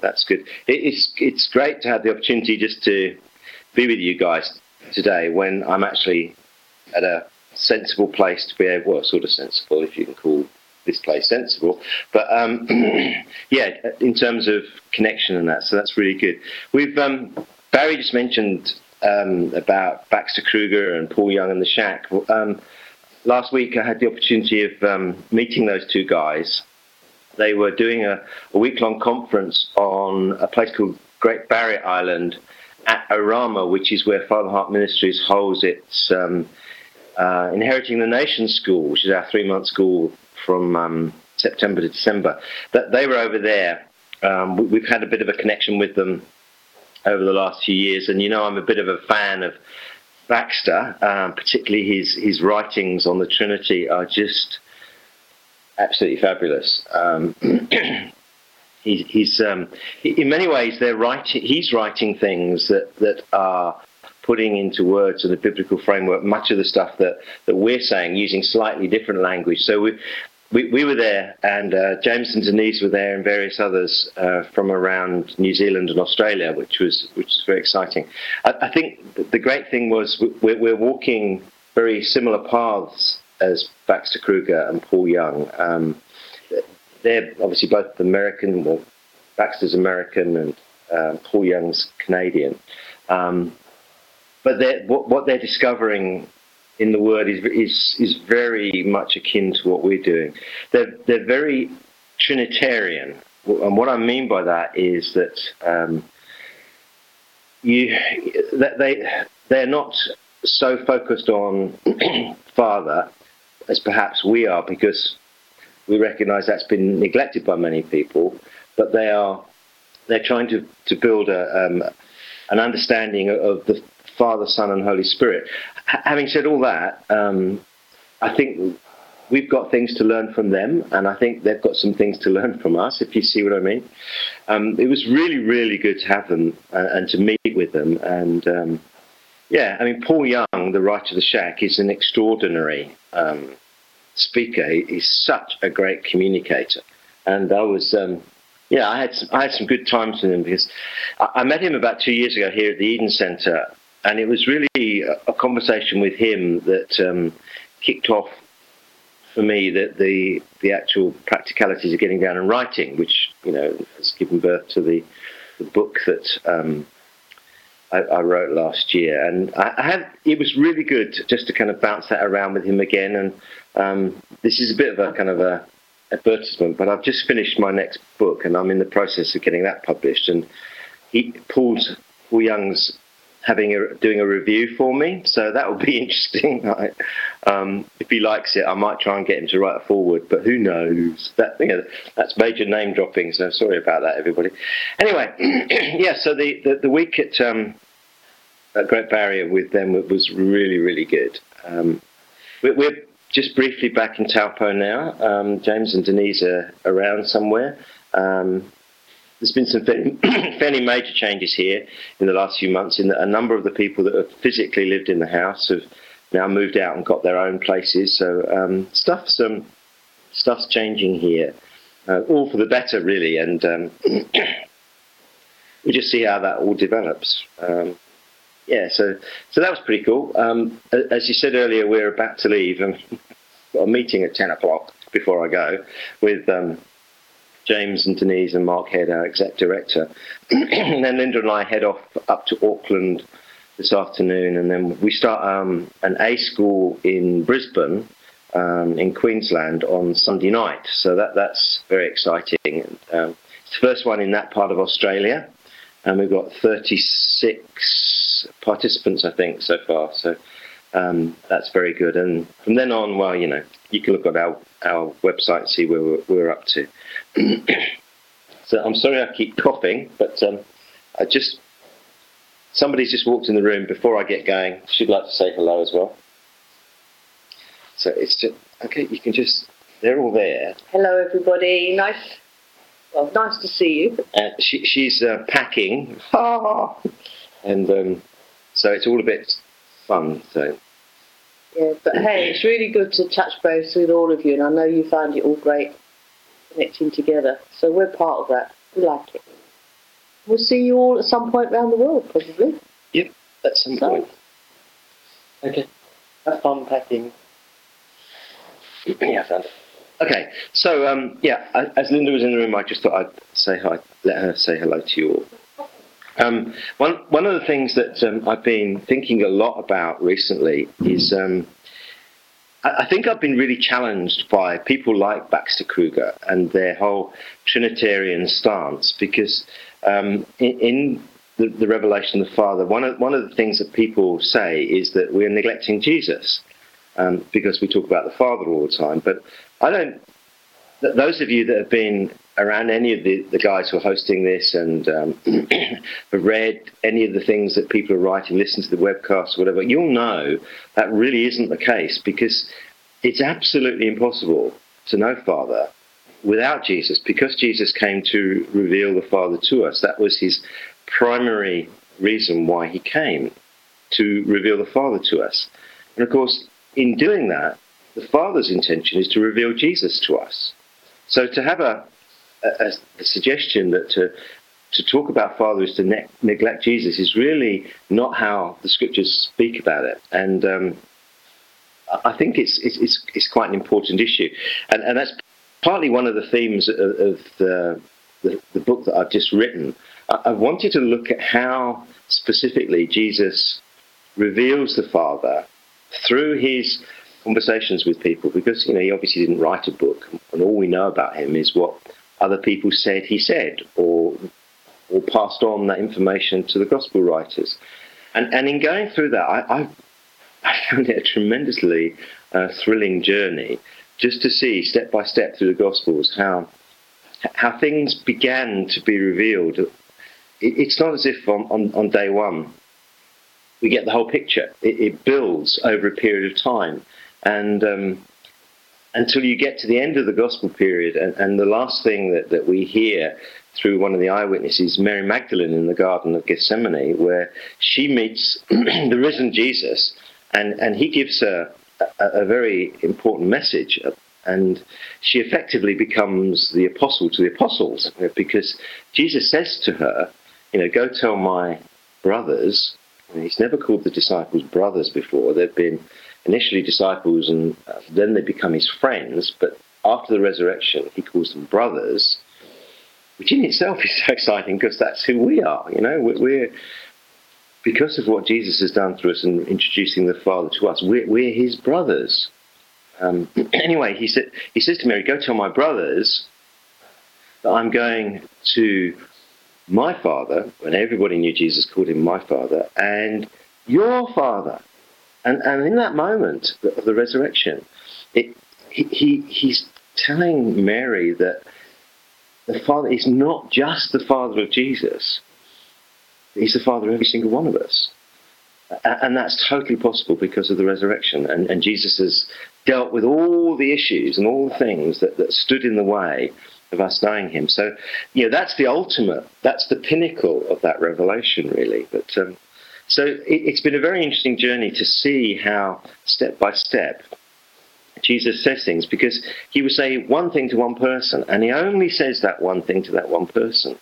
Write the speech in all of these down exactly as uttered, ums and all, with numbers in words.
that's good. It, it's it's great to have the opportunity just to be with you guys today when I'm actually at a sensible place to be able, well, sort of sensible, if you can call this place sensible, but um, yeah, in terms of connection and that, so that's really good. We've um, Barry just mentioned um, about Baxter Kruger and Paul Young and the Shack. Um, last week I had the opportunity of um, meeting those two guys. They were doing a, a week-long conference on a place called Great Barrier Island at Orama, which is where Father Heart Ministries holds its um, uh, Inheriting the Nations School, which is our three-month school from um, September to December. That they were over there. Um, we, we've had a bit of a connection with them over the last few years, and you know I'm a bit of a fan of Baxter, um, particularly his his writings on the Trinity are just absolutely fabulous. Um, he's, he's um, in many ways they're writing. He's writing things that that are putting into words in the biblical framework much of the stuff that that we're saying using slightly different language. So we we, we were there, and uh, James and Denise were there, and various others uh, from around New Zealand and Australia, which was which was very exciting. I, I think the great thing was we're, we're walking very similar paths as Baxter Kruger and Paul Young. Um, they're obviously both American. Well, Baxter's American and uh, Paul Young's Canadian. Um, but they're, what, what they're discovering in the Word is, is is very much akin to what we're doing. They're they're very Trinitarian, and what I mean by that is that um, you that they they're not so focused on Father as perhaps we are, because we recognise that's been neglected by many people. But they are they're trying to to build a um, an understanding of the Father, Son, and Holy Spirit. H- having said all that, um, I think we've got things to learn from them, and I think they've got some things to learn from us, if you see what I mean. Um, it was really, really good to have them uh, and to meet with them. And um, yeah, I mean, Paul Young, the writer of The Shack, is an extraordinary um, speaker. He, he's such a great communicator. And I was... Um, Yeah, I had some, I had some good times with him, because I, I met him about two years ago here at the Eden Centre, and it was really a, a conversation with him that um, kicked off for me that the the actual practicalities of getting down and writing, which you know has given birth to the, the book that um, I, I wrote last year. And I, I had it was really good just to kind of bounce that around with him again. And um, this is a bit of a kind of a advertisement, but I've just finished my next book, and I'm in the process of getting that published. And he, Paul's, Paul Young's having a, doing a review for me, so that will be interesting. I, um, if he likes it, I might try and get him to write a foreword, but who knows? That you know, that's major name dropping, so sorry about that, everybody. Anyway, yeah. So the, the, the week at, um, at Great Barrier with them was really really good. Um, we're, we're just briefly back in Taupo now. Um, James and Denise are around somewhere. Um, there's been some fairly, fairly major changes here in the last few months, in that a number of the people that have physically lived in the house have now moved out and got their own places. So um, stuff's, um, stuff's changing here, uh, all for the better, really. And um, we'll just see how that all develops. Um, Yeah, so so that was pretty cool. Um, as you said earlier, we're about to leave, and got a meeting at ten o'clock before I go with um, James and Denise and Mark Head, our exec director. And then Linda and I head off up to Auckland this afternoon, and then we start um, an A school in Brisbane, um, in Queensland, on Sunday night. So that that's very exciting. Um, it's the first one in that part of Australia, and we've got thirty-six participants, I think, so far. So um, that's very good. And from then on, well, you know, you can look at our, our website and see where we're, we're up to. So I'm sorry I keep coughing, but um, I just somebody's just walked in the room before I get going. She'd like to say hello as well. So it's just, okay, you can just, they're all there. Hello, everybody. Nice. Well, nice to see you. Uh, she, she's uh, packing. And um, so it's all a bit fun. So yeah, but hey, it's really good to touch base with all of you, and I know you find it all great connecting together. So we're part of that. We like it. we'll see you all at some point around the world, probably. Yep, at some So- point. Okay, have fun packing. Yeah, found it. Okay, so um, yeah, I- as Linda was in the room, I just thought I'd say hi, let her say hello to you all. Um, one one of the things that um, I've been thinking a lot about recently is um, I, I think I've been really challenged by people like Baxter Kruger and their whole Trinitarian stance, because um, in, in the, the revelation of the Father, one of one of the things that people say is that we're neglecting Jesus um, because we talk about the Father all the time. But I don't. Th- those of you that have been around any of the, the guys who are hosting this and um, have read any of the things that people are writing, listen to the webcasts, whatever, you'll know that really isn't the case, because it's absolutely impossible to know Father without Jesus, because Jesus came to reveal the Father to us. That was his primary reason why he came, to reveal the Father to us. And of course, in doing that, the Father's intention is to reveal Jesus to us. So to have a A, a suggestion that to to talk about Father is to ne- neglect Jesus is really not how the Scriptures speak about it, and um, I think it's, it's it's it's quite an important issue, and and that's partly one of the themes of, of the, the the book that I've just written. I, I wanted to look at how specifically Jesus reveals the Father through his conversations with people, because you know he obviously didn't write a book, and all we know about him is what other people said he said, or or passed on that information to the gospel writers. And and in going through that, I, I, I found it a tremendously uh, thrilling journey, just to see step by step through the gospels how how things began to be revealed. It, it's not as if on, on, on day one we get the whole picture. It, it builds over a period of time, and um, until you get to the end of the gospel period, and, and the last thing that, that we hear through one of the eyewitnesses, Mary Magdalene in the Garden of Gethsemane, where she meets the risen Jesus, and, and he gives her a, a very important message, and she effectively becomes the apostle to the apostles, because Jesus says to her, you know, go tell my brothers. And he's never called the disciples brothers before. They've been initially disciples, and uh, then they become his friends, but after the resurrection he calls them brothers, which in itself is so exciting, because that's who we are. You know, we're, we're because of what Jesus has done through us and introducing the Father to us, we're, we're his brothers. Um, anyway, he said he says to Mary, go tell my brothers that I'm going to my Father, when everybody knew Jesus called him my Father, and your Father. And, and in that moment of the resurrection, it, he, he he's telling Mary that the Father is not just the Father of Jesus, he's the Father of every single one of us. And that's totally possible because of the resurrection. And, and Jesus has dealt with all the issues and all the things that, that stood in the way of us knowing him. So, you know, that's the ultimate, that's the pinnacle of that revelation, really. But um, so it, it's been a very interesting journey to see how, step by step, Jesus says things, because he will say one thing to one person, and he only says that one thing to that one person.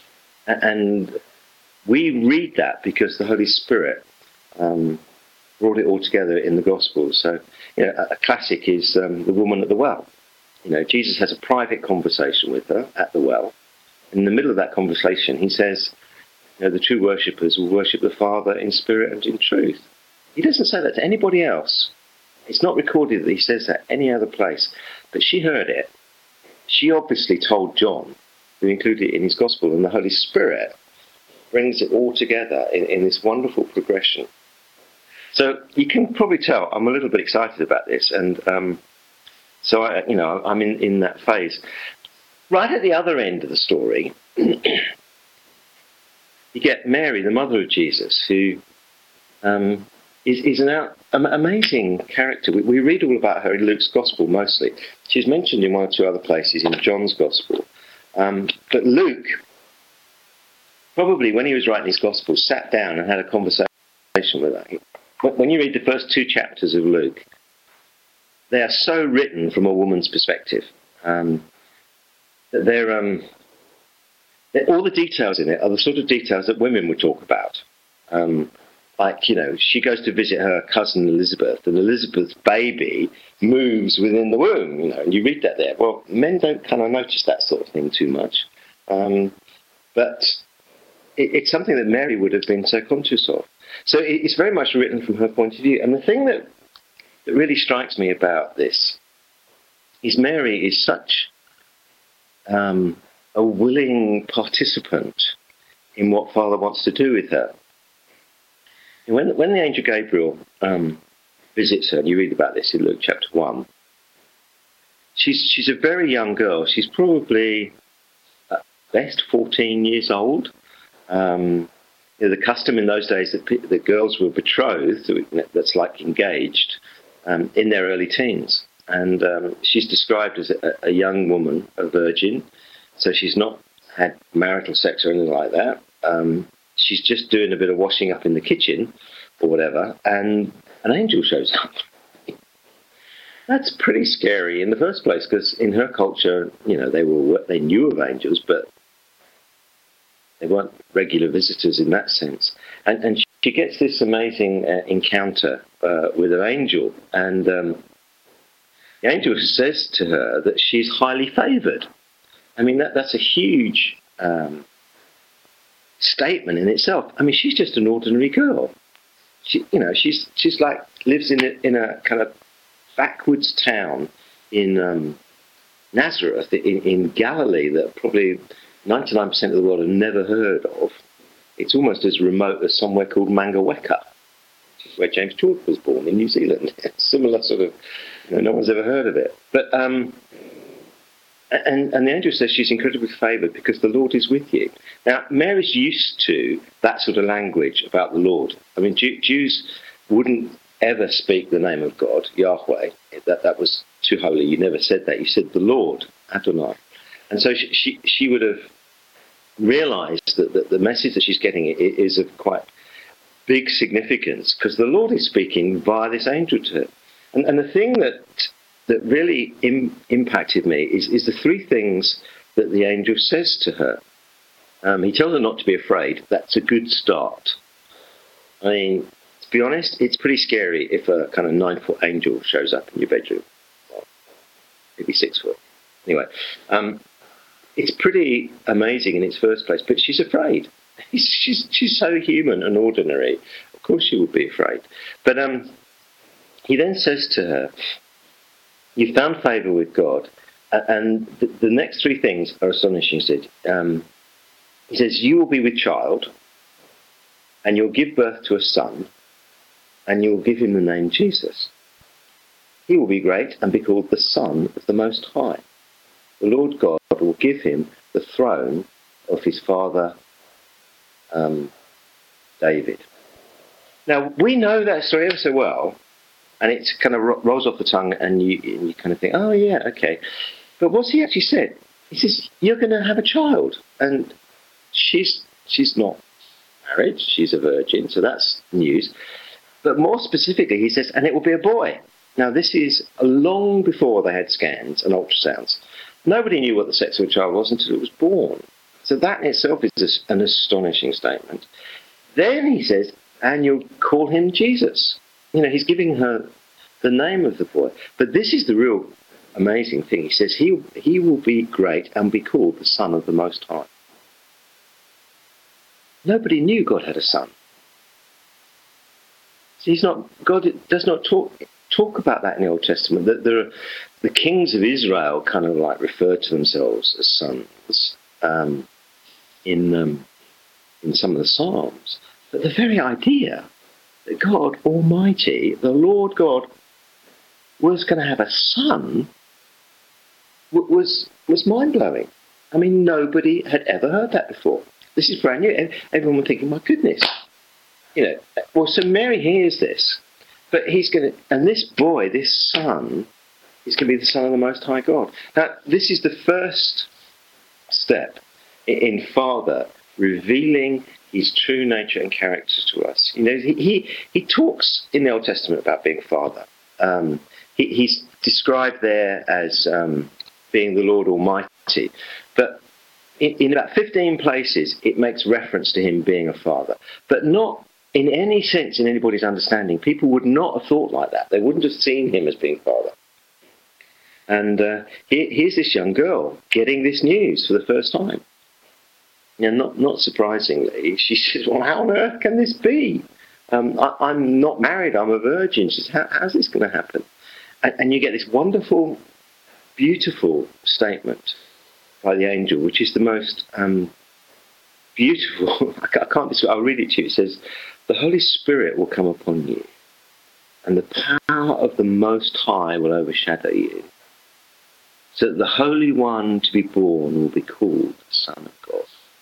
And we read that because the Holy Spirit um, brought it all together in the Gospels. So, you know, a classic is um, the woman at the well. You know, Jesus has a private conversation with her at the well. In the middle of that conversation, he says, you know, the true worshippers will worship the Father in spirit and in truth. He doesn't say that to anybody else. It's not recorded that he says that any other place. But she heard it. She obviously told John, who included it in his Gospel, and the Holy Spirit brings it all together in, in this wonderful progression. So you can probably tell I'm a little bit excited about this, and um, so I, you know, I'm in, in that phase. Right at the other end of the story, you get Mary, the mother of Jesus, who um, is, is an out, um, amazing character. We, we read all about her in Luke's Gospel mostly. She's mentioned in one or two other places in John's Gospel. Um, but Luke, probably when he was writing his Gospel, sat down and had a conversation with her. When you read the first two chapters of Luke, they are so written from a woman's perspective. Um, that they're, um, all the details in it are the sort of details that women would talk about. Um, like, you know, she goes to visit her cousin Elizabeth, and Elizabeth's baby moves within the womb, you know, and you read that there. Well, men don't kind of notice that sort of thing too much. Um, but it, it's something that Mary would have been so conscious of. So it, it's very much written from her point of view. And the thing that, that really strikes me about this is Mary is such um, a willing participant in what Father wants to do with her. When, when the angel Gabriel um, visits her, and you read about this in Luke chapter one, she's she's a very young girl. She's probably at best fourteen years old. Um, you know, the custom in those days that the girls were betrothed, that's like engaged, um, in their early teens. And um, she's described as a, a young woman, a virgin, so she's not had marital sex or anything like that. Um, she's just doing a bit of washing up in the kitchen or whatever, and an angel shows up. That's pretty scary in the first place, because in her culture, you know, they were they knew of angels, but they weren't regular visitors in that sense. And, and she gets this amazing uh, encounter uh, with an angel, and um, the angel says to her that she's highly favoured. I mean, that that's a huge um, statement in itself. I mean, she's just an ordinary girl. She, you know, she's she's like lives in a, in a kind of backwards town in um, Nazareth in, in Galilee that probably ninety-nine percent of the world have never heard of. It's almost as remote as somewhere called Mangaweka, which is where James George was born in New Zealand. Similar sort of, you know, no one's ever heard of it. But um, and and the angel says she's incredibly favoured because the Lord is with you. Now, Mary's used to that sort of language about the Lord. I mean, Jew, Jews wouldn't ever speak the name of God, Yahweh. That that was too holy. You never said that. You said the Lord, Adonai. And so she she, she would have realised that, that the message that she's getting is of quite big significance because the Lord is speaking via this angel to her. And, and the thing that that really im- impacted me is, is the three things that the angel says to her. Um, he tells her not to be afraid. That's a good start. I mean, to be honest, it's pretty scary if a kind of nine-foot angel shows up in your bedroom. Well, maybe six foot. Anyway, um, it's pretty amazing in its first place, but she's afraid. She's she's so human and ordinary. Of course she would be afraid. But um, he then says to her, "You found favour with God." And the, the next three things are astonishing. He said, um, he says, "You will be with child, and you'll give birth to a son, and you'll give him the name Jesus. He will be great and be called the Son of the Most High. The Lord God will give him the throne of his father um, David." Now, we know that story ever so well, and it kind of ro- rolls off the tongue, and you, and you kind of think, oh, yeah, okay. But what's he actually said? He says, you're going to have a child. And she's she's not married, she's a virgin, so that's news. But more specifically, he says, and it will be a boy. Now, this is long before they had scans and ultrasounds. Nobody knew what the sex of a child was until it was born. So that in itself is an astonishing statement. Then he says, and you'll call him Jesus. You know, he's giving her the name of the boy. But this is the real amazing thing. He says he, he will be great and be called the Son of the Most High. Nobody knew God had a son. So he's not, God does not talk talk about that in the Old Testament. That there are, the kings of Israel kind of like refer to themselves as sons um, in um, in some of the Psalms. But the very idea that God Almighty, the Lord God, was going to have a son w- was was mind blowing. I mean, nobody had ever heard that before. This is brand new. Everyone was thinking, my goodness. You know, well, so Mary hears this, but he's going to, and this boy, this son, is going to be the Son of the Most High God. Now, this is the first step in Father revealing his true nature and character to us. You know, he he, he talks in the Old Testament about being Father. Um, he, he's described there as um, being the Lord Almighty, but in, in about fifteen places, it makes reference to him being a father, but not in any sense in anybody's understanding. People would not have thought like that. They wouldn't have seen him as being father. And uh, here, here's this young girl getting this news for the first time. Now, not, not surprisingly, she says, well, how on earth can this be? Um, I, I'm not married, I'm a virgin. She says, how, how's this going to happen? And, and you get this wonderful, beautiful statement by the angel, which is the most um, beautiful. I can't describe. I'll read it to you. It says, the Holy Spirit will come upon you, and the power of the Most High will overshadow you, so that the Holy One to be born will be called the Son of God.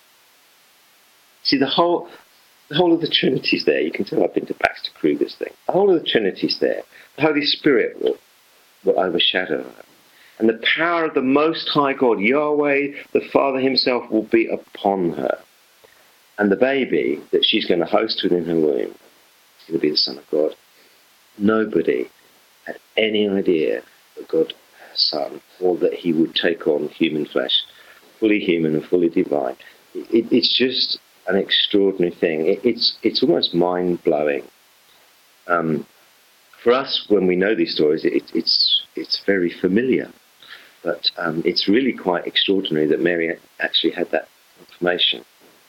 See, the whole the whole of the Trinity's there. You can tell I've been to Baxter Crew, this thing. The whole of the Trinity's there. The Holy Spirit will, will overshadow her. And the power of the Most High God, Yahweh, the Father himself, will be upon her. And the baby that she's going to host within her womb is going to be the Son of God. Nobody had any idea that God had a son, or that he would take on human flesh, fully human and fully divine. It, it's just an extraordinary thing. It, it's it's almost mind-blowing. Um, for us, when we know these stories, it, it's it's very familiar. But um, it's really quite extraordinary that Mary actually had that information.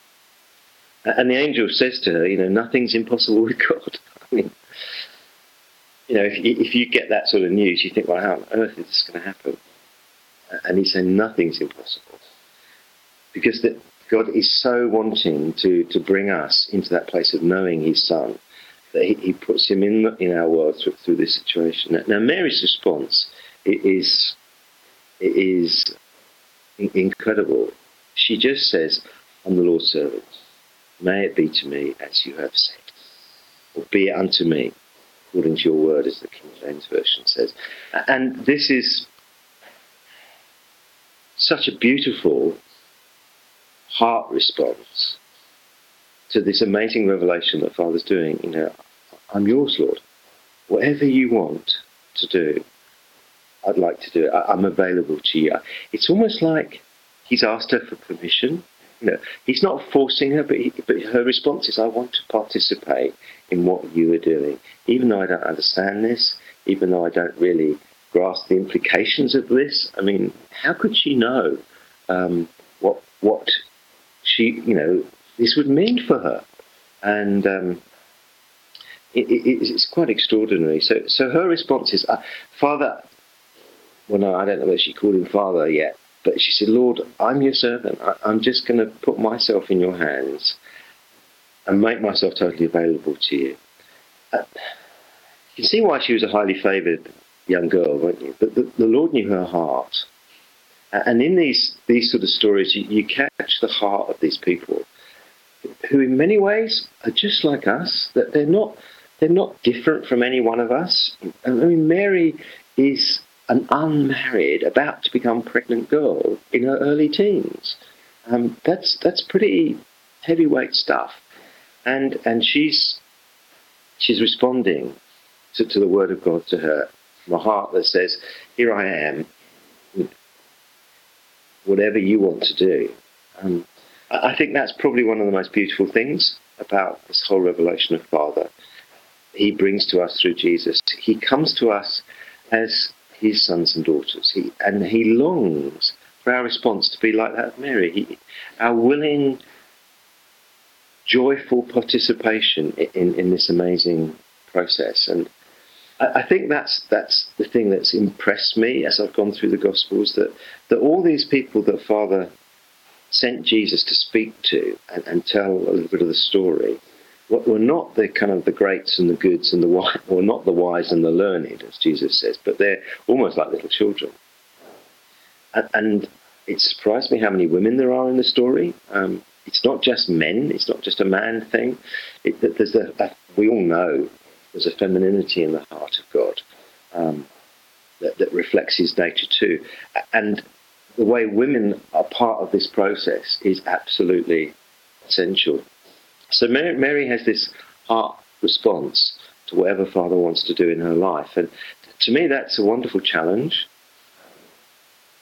And the angel says to her, you know, nothing's impossible with God. I mean, you know, if you, if you get that sort of news, you think, well, how on earth is this going to happen? And he's saying nothing's impossible. Because that God is so wanting to, to bring us into that place of knowing his son, that he, he puts him in in our world through, through this situation. Now, Mary's response is, is incredible. She just says, I'm the Lord's servant. May it be to me as you have said. Or be it unto me according to your word, as the King James Version says. And this is such a beautiful heart response to this amazing revelation that Father's doing. You know, I'm yours, Lord. Whatever you want to do, I'd like to do it. I'm available to you. It's almost like he's asked her for permission. You know, he's not forcing her, but, he, but her response is, I want to participate in what you are doing. Even though I don't understand this, even though I don't really grasp the implications of this. I mean, how could she know um, what what she, you know, this would mean for her? And um, it, it, it's quite extraordinary. So, so her response is, uh, Father, well, no, I don't know whether she called him Father yet, but she said, Lord, I'm your servant. I, I'm just going to put myself in your hands and make myself totally available to you. Uh, you can see why she was a highly favoured young girl, won't you? But the, the Lord knew her heart. And in these these sort of stories, you, you catch the heart of these people, who in many ways are just like us. That they're not they're not different from any one of us. I mean, Mary is an unmarried, about to become pregnant girl in her early teens. Um, that's that's pretty heavyweight stuff, and and she's she's responding to, to the word of God to her from a heart that says, "Here I am. Whatever you want to do." Um, I think that's probably one of the most beautiful things about this whole revelation of Father. He brings to us through Jesus. He comes to us as his sons and daughters, he, and he longs for our response to be like that of Mary. He, our willing, joyful participation in, in this amazing process. And I, I think that's that's the thing that's impressed me as I've gone through the Gospels, that, that all these people that Father sent Jesus to speak to and, and tell a little bit of the story were not the kind of the greats and the goods and the wise, or not the wise and the learned, as Jesus says, but they're almost like little children. And, and it surprised me how many women there are in the story. Um, it's not just men; it's not just a man thing. It, there's a, a, we all know there's a femininity in the heart of God um, that, that reflects His nature too. And the way women are part of this process is absolutely essential. So Mary, Mary has this heart response to whatever Father wants to do in her life. And to me, that's a wonderful challenge.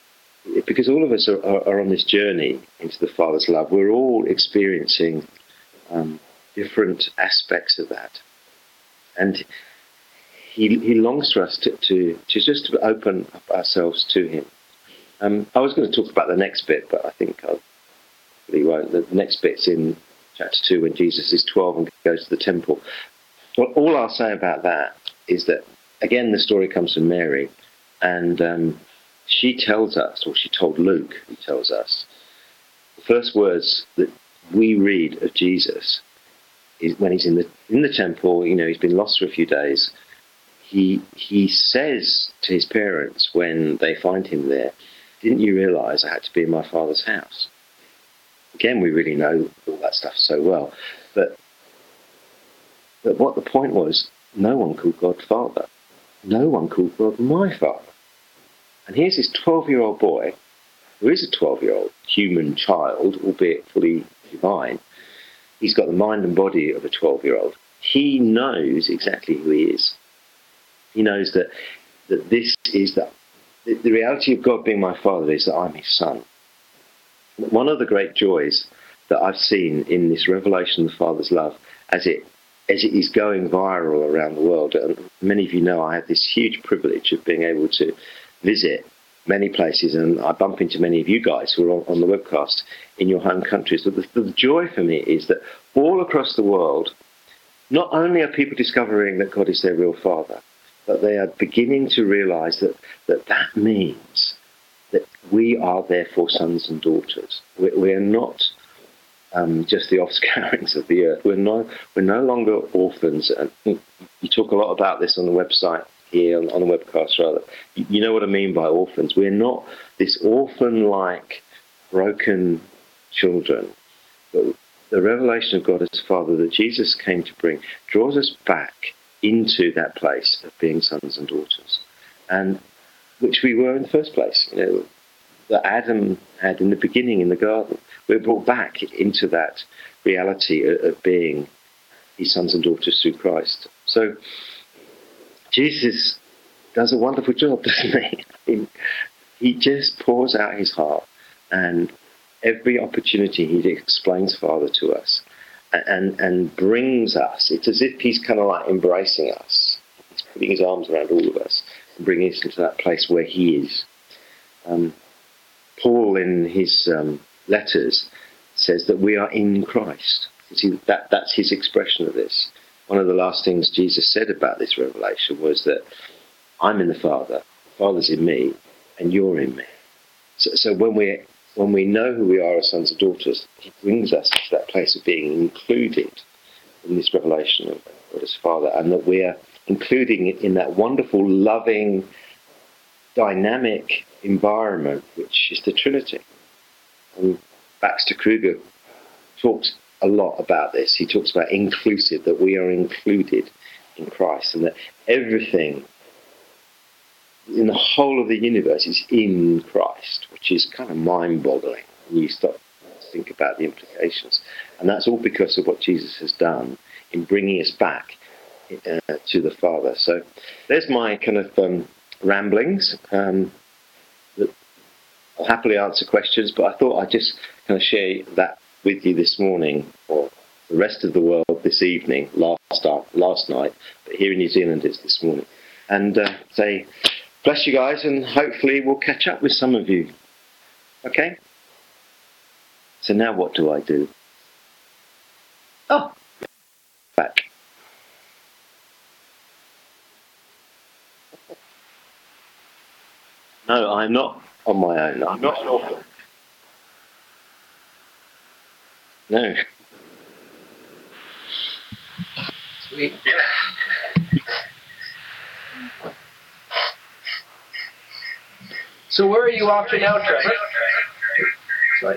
because all of us are, are, are on this journey into the Father's love. We're all experiencing um, different aspects of that. And he, he longs for us to, to, to just open up ourselves to him. Um, I was going to talk about the next bit, but I think I really won't. The next bit's in chapter two when Jesus is twelve and goes to the temple. Well, all I'll say about that is that, again, the story comes from Mary, and um, she tells us, or she told Luke, who tells us, the first words that we read of Jesus is when he's in the in the temple. You know, he's been lost for a few days. He he says to his parents when they find him there, "Didn't you realise I had to be in my Father's house?" Again, we really know all that stuff so well, but but what the point was, no one called God Father. No one called God my Father. And here's this twelve-year-old boy, who is a twelve-year-old human child, albeit fully divine. He's got the mind and body of a twelve-year-old. He knows exactly who he is. He knows that that this is the, the, the reality of God being my Father is that I'm his son. One of the great joys that I've seen in this revelation of the Father's love, as it as it is going viral around the world, and many of you know I have this huge privilege of being able to visit many places, and I bump into many of you guys who are on, on the webcast in your home countries. But the, the joy for me is that all across the world, not only are people discovering that God is their real Father, but they are beginning to realise that, that that means that we are therefore sons and daughters. We, we are not um, just the offscourings of the earth. We're no, we're no longer orphans. And you talk a lot about this on the website here, on, on the webcast rather. You, you know what I mean by orphans. We're not this orphan-like, broken children. But the revelation of God as Father that Jesus came to bring draws us back into that place of being sons and daughters, and which we were in the first place. You know, that Adam had in the beginning in the garden. We're brought back into that reality of, of being his sons and daughters through Christ. So Jesus does a wonderful job, doesn't he? I mean, he just pours out his heart, and every opportunity he explains Father to us, and and brings us. It's as if he's kind of like embracing us. He's putting his arms around all of us and bringing us into that place where he is. Um, Paul, in his um, letters, says that we are in Christ. You see, that, that's his expression of this. One of the last things Jesus said about this revelation was that I'm in the Father, the Father's in me, and you're in me. So, so when we when we know who we are as sons and daughters, he brings us to that place of being included in this revelation of God as Father, and that we are including it in that wonderful, loving, dynamic environment which is the Trinity. And Baxter Kruger talks a lot about this. He talks about inclusive, that we are included in Christ, and that everything in the whole of the universe is in Christ, which is kind of mind-boggling when you start to think about the implications. And that's all because of what Jesus has done in bringing us back uh, to the Father. So there's my kind of um, ramblings. Um, I'll happily answer questions, but I thought I'd just kind of share that with you this morning, or the rest of the world this evening, last last night, but here in New Zealand it's this morning. And uh, say, bless you guys, and hopefully we'll catch up with some of you. Okay? So now what do I do? Oh, back. No, I'm not on my own. I'm not an orphan. No. Sweet. So where are you off to now, Trevor? Sorry.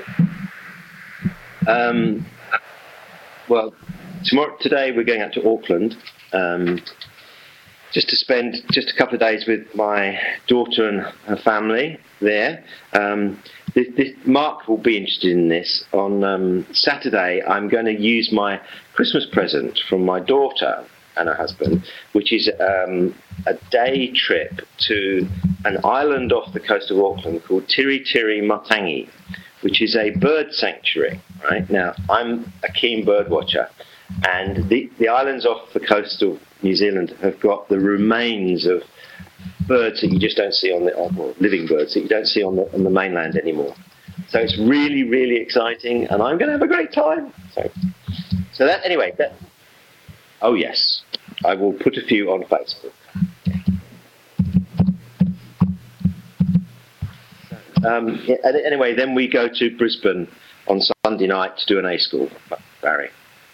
Um, well, tomorrow, today we're going out to Auckland, um, just to spend just a couple of days with my daughter and her family there. Um, this, this, Mark will be interested in this. On um, Saturday, I'm going to use my Christmas present from my daughter and her husband, which is um, a day trip to an island off the coast of Auckland called Tiri Tiri Matangi, which is a bird sanctuary. Right now, I'm a keen bird watcher, and the, the islands off the coast of New Zealand have got the remains of birds that you just don't see on the or living birds that you don't see on the on the mainland anymore. So it's really, really exciting, and I'm going to have a great time. So, so that anyway. That, oh yes, I will put a few on Facebook. Um, yeah, anyway, then we go to Brisbane on Sunday night to do an A school, Barry.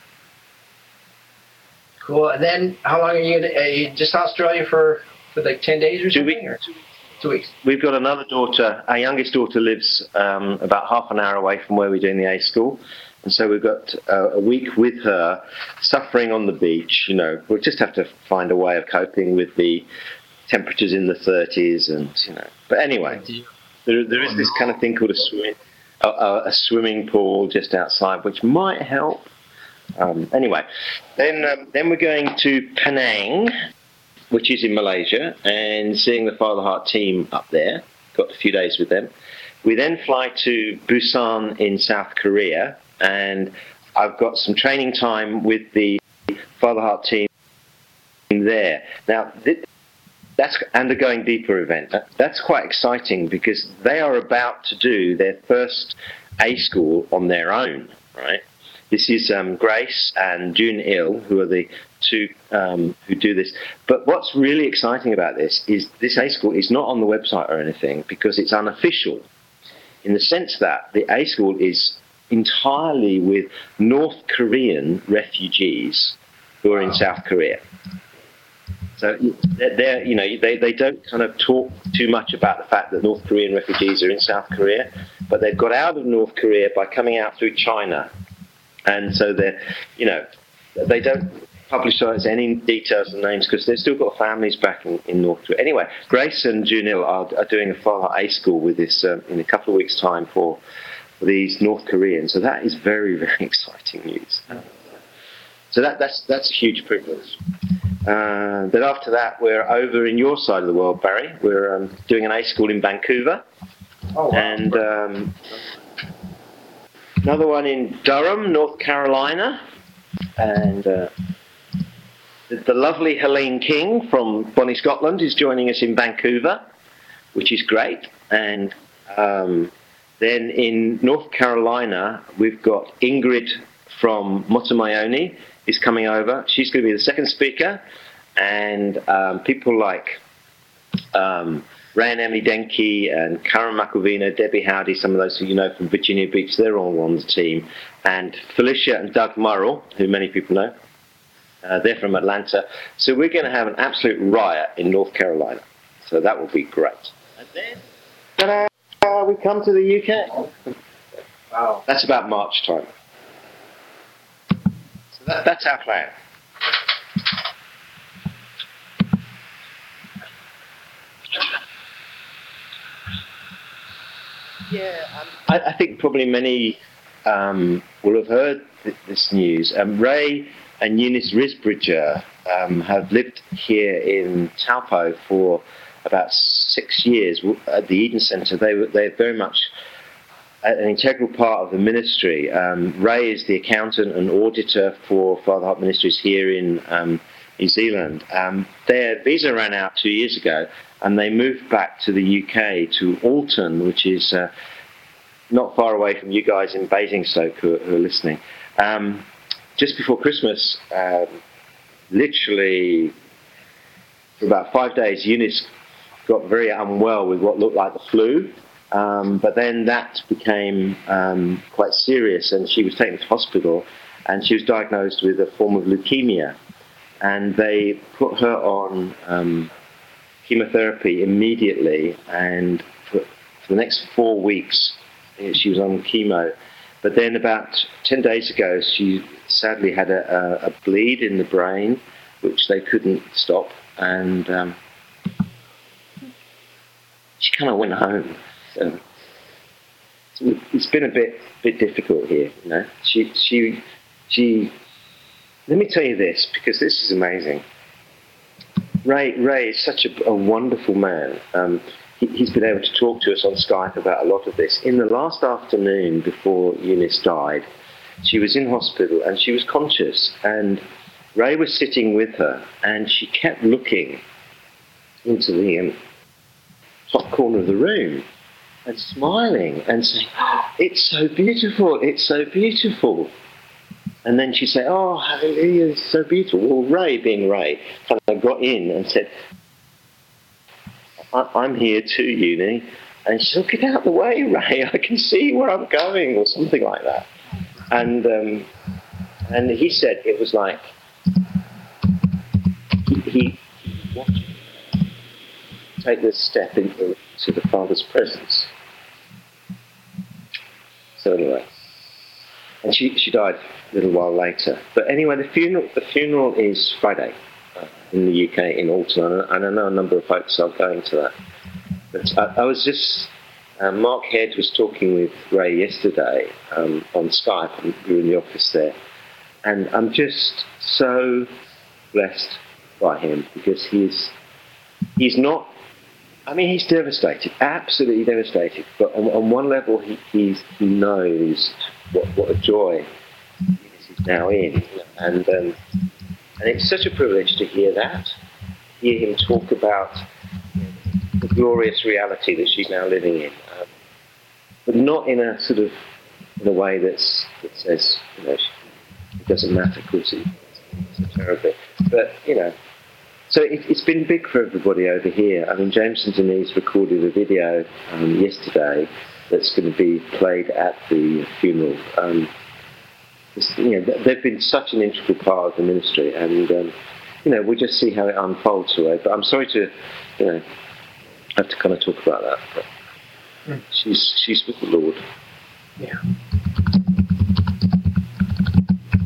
Cool. And then how long are you? Are you just Australia for, for like ten days or something? Two weeks. Or? Two weeks. We've got another daughter. Our youngest daughter lives um, about half an hour away from where we're doing the A school. And so we've got uh, a week with her, suffering on the beach. You know, we'll just have to find a way of coping with the temperatures in the thirties, and you know. But anyway, there there is this kind of thing called a swimming a, a, a swimming pool just outside, which might help. Um, anyway, then um, then we're going to Penang, which is in Malaysia, and seeing the Father Heart team up there. Got a few days with them. We then fly to Busan in South Korea, and I've got some training time with the Father Heart team there. Now, th- that's undergoing deeper event. That's quite exciting because they are about to do their first A school on their own, right? This is um, Grace and June Il, who are the two um, who do this. But what's really exciting about this is this A school is not on the website or anything because it's unofficial, in the sense that the A school is entirely with North Korean refugees who are in South Korea. So they're, you know, they, they don't kind of talk too much about the fact that North Korean refugees are in South Korea, but they've got out of North Korea by coming out through China. And so they're, you know, they don't publicise any details and names because they've still got families back in, in North Korea. Anyway, Grace and Junil are, are doing a Father Heart A school with this um, in a couple of weeks' time for, for these North Koreans. So that is very, very exciting news. So that, that's that's a huge privilege. Uh, then after that, we're over in your side of the world, Barry. We're um, doing an A school in Vancouver. Oh, wow. And um, another one in Durham, North Carolina. And uh, the, the lovely Helene King from Bonnie Scotland is joining us in Vancouver, which is great. And um, then in North Carolina, we've got Ingrid from Motumayoni is coming over. She's going to be the second speaker. And um, people like um, Ray and Emily Denke and Karen Makuvina, Debbie Howdy, some of those who you know from Virginia Beach, they're all on the team. And Felicia and Doug Murrell, who many people know, uh, they're from Atlanta. So we're going to have an absolute riot in North Carolina. So that will be great. And then ta-da, we come to the U K. Wow. That's about March time. So that, that's our plan. Yeah, um, I, I think probably many um, will have heard th- this news. Um, Ray and Eunice Risbridger um, have lived here in Taupo for about six years at the Eden Centre. They were they're very much an integral part of the ministry. Um, Ray is the accountant and auditor for Father Heart Ministries here in um, New Zealand. Um, their visa ran out two years ago, and they moved back to the U K, to Alton, which is uh, not far away from you guys in Basingstoke who, who are listening. Um, just before Christmas, um, literally for about five days, Eunice got very unwell with what looked like the flu. Um, but then that became um, quite serious, and she was taken to hospital, and she was diagnosed with a form of leukemia. And they put her on um, chemotherapy immediately, and for, for the next four weeks she was on chemo. But then about ten days ago she sadly had a, a, a bleed in the brain, which they couldn't stop, and um, she kind of went home. So, so it's been a bit bit difficult here, you know. She she she let me tell you this, because this is amazing. Ray Ray is such a, a wonderful man. Um, he, he's been able to talk to us on Skype about a lot of this. In the last afternoon before Eunice died, she was in hospital and she was conscious, and Ray was sitting with her, and she kept looking into the um, top corner of the room and smiling and saying, oh, "It's so beautiful, it's so beautiful." And then she said, "Oh, hallelujah, it's so beautiful." Well, Ray, being Ray, kind of got in and said, I- I'm here too, Uni. And she said, "Get out the way, Ray, I can see where I'm going," or something like that. And um, and he said it was like he, he watched her take this step into to the Father's presence. So anyway. And she, she died a little while later. But anyway, the funeral the funeral is Friday uh, in the U K, in Alton, and I know a number of folks are going to that. But I, I was just, uh, Mark Head was talking with Ray yesterday um, on Skype, and we were in the office there. And I'm just so blessed by him, because he's he's not, I mean, he's devastated, absolutely devastated. But on, on one level, he he's, he knows what, what a joy he's now in. And, um, and it's such a privilege to hear that, hear him talk about the glorious reality that she's now living in. Um, but not in a sort of, in a way that's, that says, you know, she, it doesn't matter, because it's, it's terrible. But, you know, so it, it's been big for everybody over here. I mean, James and Denise recorded a video um, yesterday that's going to be played at the funeral. Um, you know, they've been such an integral part of the ministry, and um, you know, we'll just see how it unfolds away. But I'm sorry to, you know, have to kind of talk about that. But mm. she's she's with the Lord. Yeah.